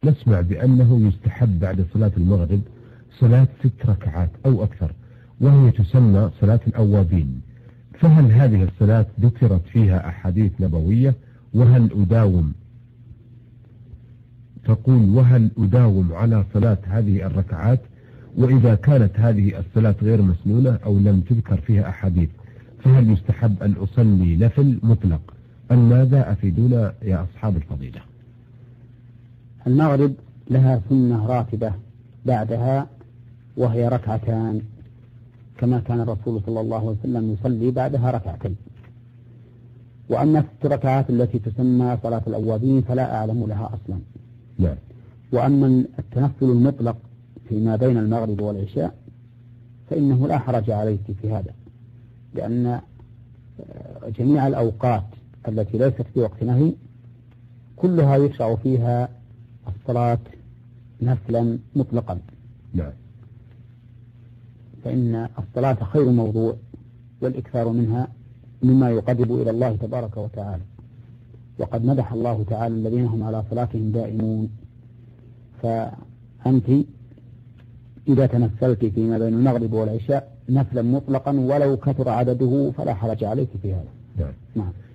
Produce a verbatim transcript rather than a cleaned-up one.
نسمع بأنه يستحب بعد صلاة المغرب صلاة ست ركعات أو أكثر، وهي تسمى صلاة الأوابين، فهل هذه الصلاة ذكرت فيها أحاديث نبوية؟ وهل أداوم تقول وهل أداوم على صلاة هذه الركعات؟ وإذا كانت هذه الصلاة غير مسنونة أو لم تذكر فيها أحاديث فهل يستحب أن أصلي نفل مطلق؟ أم ماذا أفيدونا يا أصحاب الفضيلة؟ المغرب لها سنة راتبة بعدها وهي ركعتان، كما كان الرسول صلى الله عليه وسلم يصلي بعدها ركعتين. وأما الست ركعات التي تسمى صلاة الأوابين فلا أعلم لها أصلا. لا. وأما التنفل المطلق فيما بين المغرب والعشاء فإنه لا حرج عليك في هذا، لأن جميع الأوقات التي ليست في وقت نهي كلها يشرع فيها الصلاة نفلا مطلقا. لا. فإن الصلاة خير موضوع، والإكثار منها مما يقرب إلى الله تبارك وتعالى، وقد مدح الله تعالى الذين هم على صلاتهم دائمون. فأنت إذا تنفلت فيما بين المغرب والعشاء نفلا مطلقا ولو كثر عدده فلا حرج عليك في هذا. نعم. نعم.